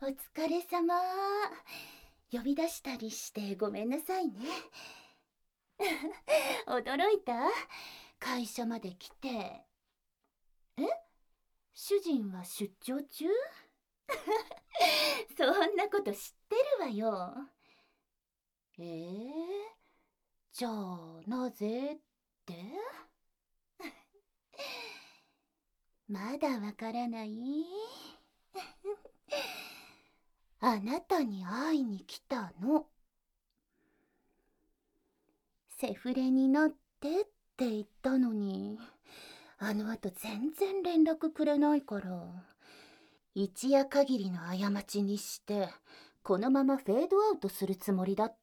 お疲れ様。呼び出したりしてごめんなさいね。驚いた？会社まで来て。え？主人は出張中？そんなこと知ってるわよ。じゃあなぜって？まだわからない？あなたに会いに来たの。セフレになってって言ったのに、あの後全然連絡くれないから、一夜限りの過ちにしてこのままフェードアウトするつもりだった？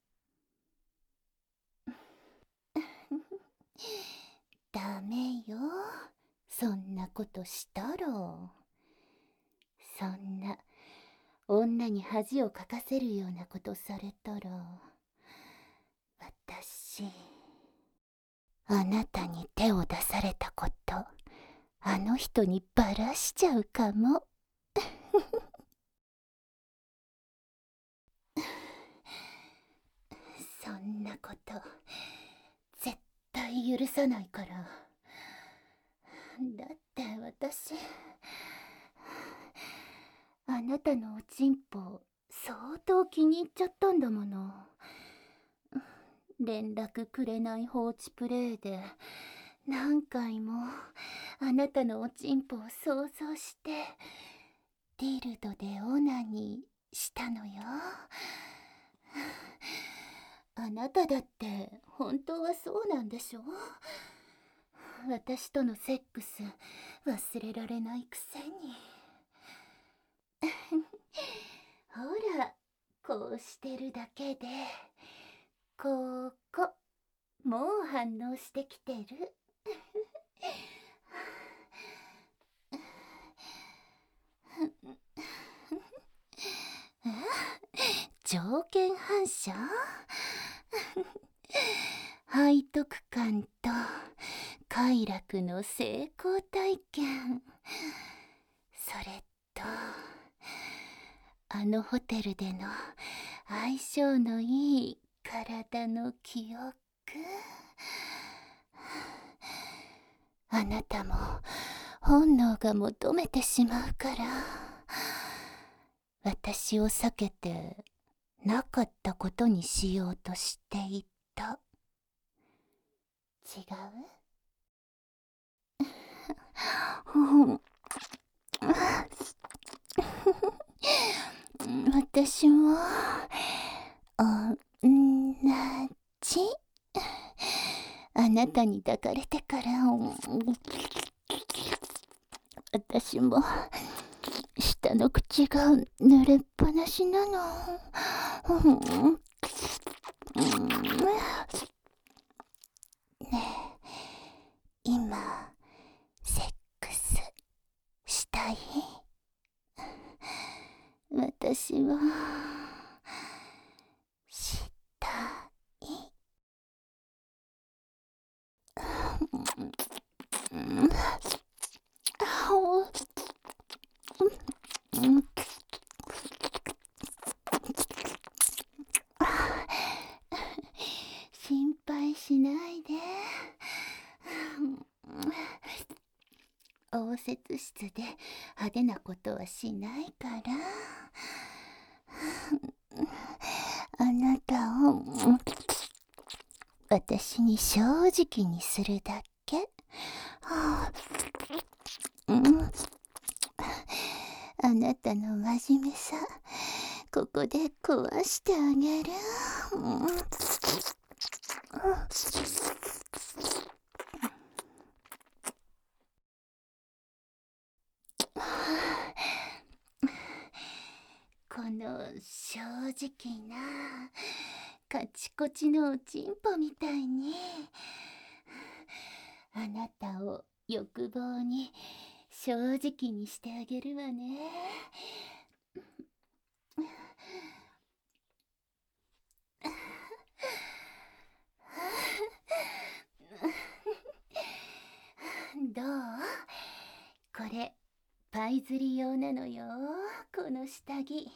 ダメよ、そんなことしたら。そんな女に恥をかかせるようなことされたら、私あなたに手を出されたこと、あの人にバラしちゃうかも。そんなこと絶対許さないから。だって私、あなたのおちんぽ相当気に入っちゃったんだもの。連絡くれない放置プレイで何回もあなたのおちんぽを想像してディルドでオナニーしたのよ。あなただって本当はそうなんでしょ？私とのセックス忘れられないくせに。ほら、こうしてるだけでここもう反応してきてる。条件反射？背徳感と快楽の成功体験。それとあのホテルでの相性のいい体の記憶。あなたも本能が求めてしまうから、私を避けてなかったことにしようとしていた。違う？私も同じ。あなたに抱かれてから私も下の口が濡れっぱなしなの。ねえ、今セックスしたい？私はしたい。心配しないで。応接室で派手なことはしないから。あなたを私に正直にするだけ。あなたの真面目さ、ここで壊してあげる。この正直なカチコチのおちんぽみたいに、あなたを欲望に正直にしてあげるわね。どう？これパパイ釣り用なのよ、この下着。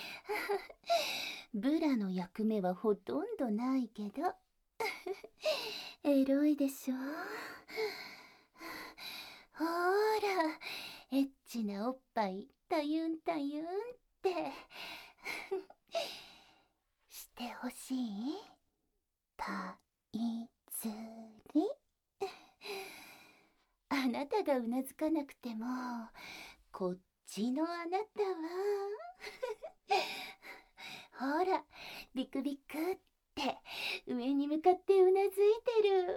ブラの役目はほとんどないけど。エロいでしょ。ほら、エッチなおっぱいたゆんたゆんってしてほしい。パイ釣り。あなたがうなずかなくてもこっちのあなたはほら、ビクビクって上に向かってうなずいてる。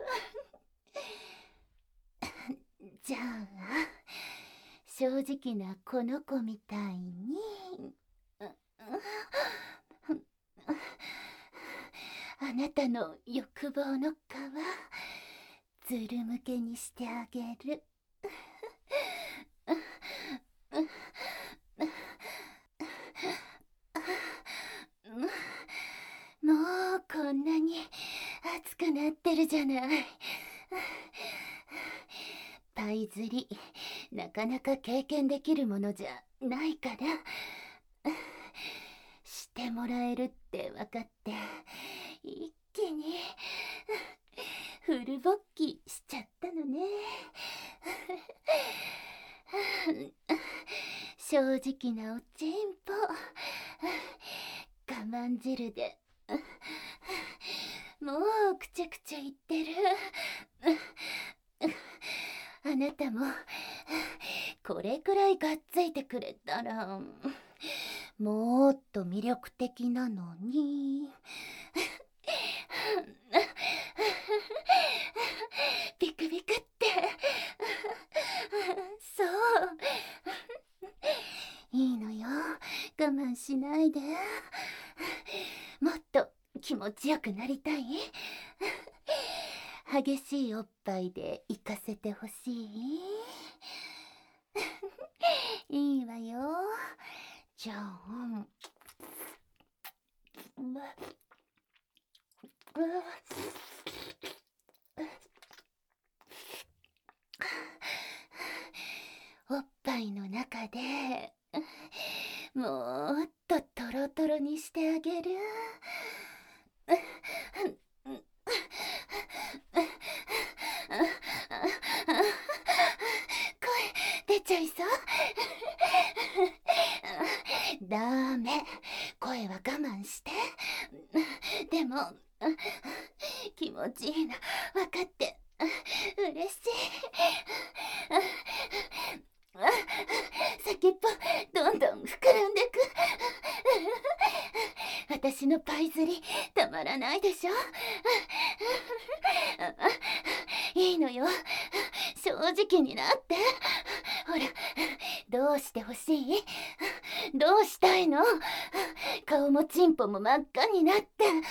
じゃあ正直なこの子みたいにあなたの欲望の皮ずるむけにしてあげる。もうこんなに熱くなってるじゃない。パイ釣りなかなか経験できるものじゃないからしてもらえるって分かって一気にフル勃起しちゃったのね。正直なおちんぽ我慢汁でもうくちゃくちゃ言ってる。あなたもこれくらいがっついてくれたらもっと魅力的なのに。ビクビクってそういいのよ、我慢しないで。もっと気持ちよくなりたい。激しいおっぱいで行かせてほしい。いいわよ。じゃあおっぱいの中でもっとトロトロにしてあげる。声出ちゃいそう。ダメ、声は我慢して。でも気持ちいいの分かって嬉しい。先っぽどんどん膨らんでく。私のパイ釣りたまらないでしょ。いいのよ、正直になって。ほら、どうしてほしい？どうしたいの？顔もチンポも真っ赤になって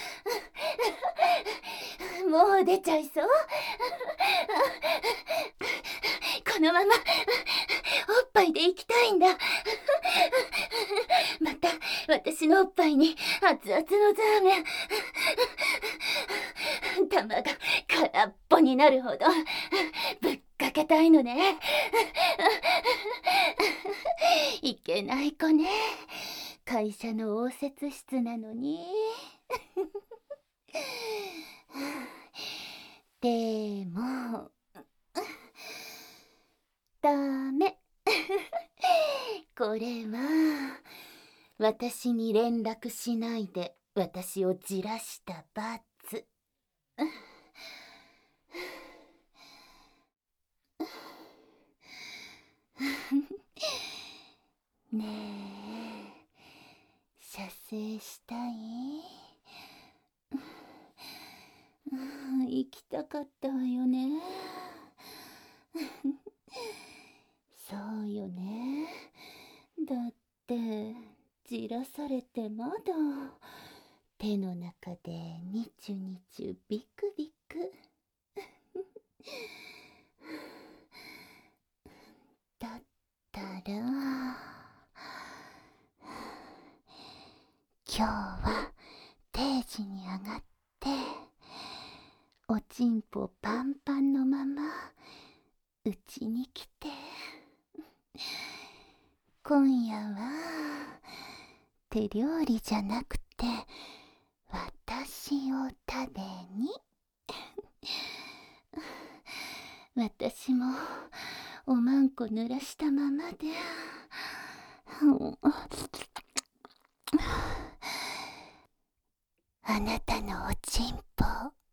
もう出ちゃいそう。このままおっぱいで行きたいんだ。また私のおっぱいに熱々のザーメン玉が空っぽになるほどぶっかけたいのね。いけない子ね、会社の応接室なのに。でもダメ。これは私に連絡しないで私をじらした罰。ねえ、射精したい？行きたかったわよね。そうよね。だってじらされてまだ手の中でニチュニチュビクビク。だったら今日は定時に上がっておちんぽパンパンのままうちに来て今夜は手料理じゃなくて私を食べに。私もおまんこ濡らしたままで、あなたのおちんぽ